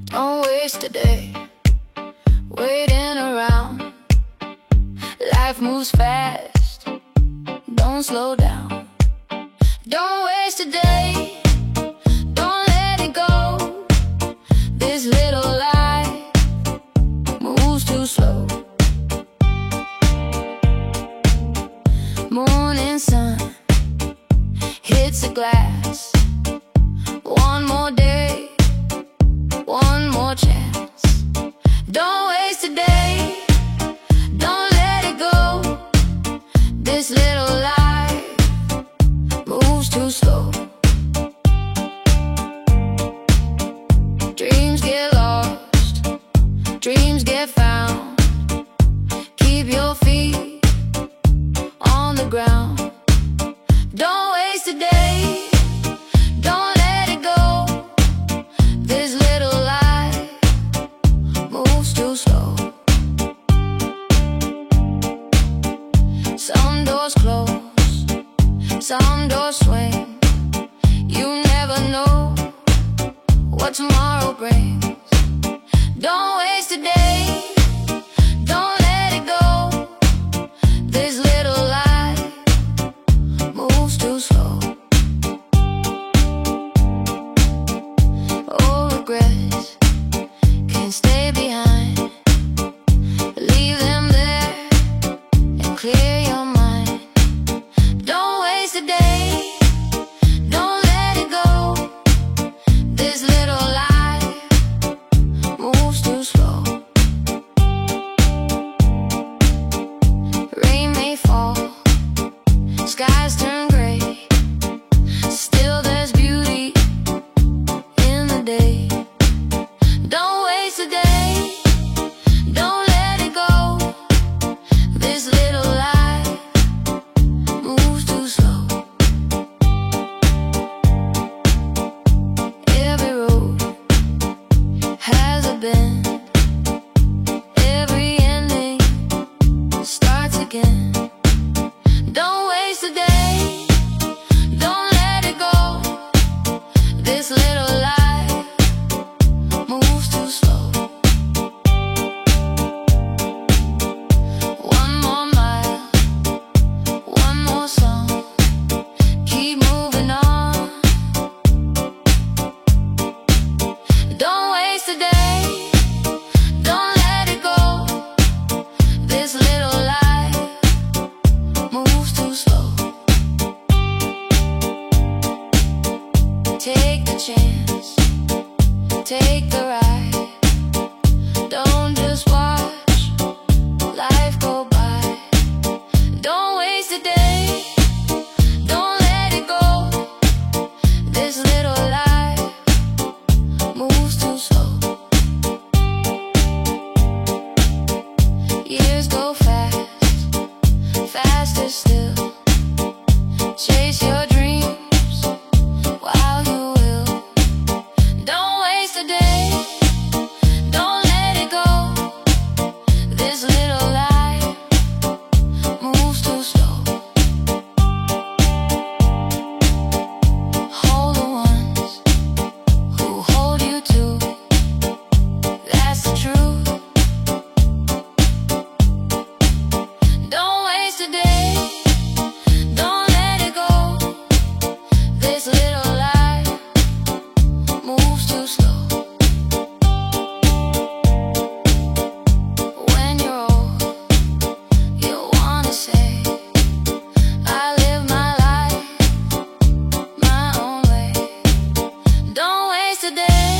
Don't waste a day waiting around. Life moves fast, don't slow down. Don't waste a day, don't let it go. This little life moves too slow. Morning sun hits the glass. One more day, one more chance. Don't waste a day, don't let it go. This little life moves too slow. Dreams get lost, dreams get found. Keep your feet on the ground. Don't waste a day, don't let it go. This little life moves too slow. Some doors close, some doors swing. You never know what tomorrow brings. Don't waste a day, don't let it go. This little life moves too slow. Oh, regrets can stay behind. Leave them there and clear your mind. Don't waste a day, don't let it go. This little life moves too slow. Rain may fall, skies turn gray. Still there's beauty in the day. Don't waste a day, don't let it go. This little life moves too slow. Every road has a bend, every ending starts again. Don't waste a day, don't let it go. This little life moves too slow. One more mile, one more song. Keep moving on. Don't waste a day, don't let it go. This little life moves too slow. Take the chance, take the ride. Don't just watch life go by. Don't waste a day, don't let it go. This little life moves too slow. Years go fast, faster still. Chase your dreams while you will. Don't waste a day, don't let it go. This little life moves too slow. Hold the ones who hold you too. That's the truth. Don't waste a day, don't let it go. This little life moves too slow. When you're old, you'll wanna say, I live my life my own way. Don't waste a day,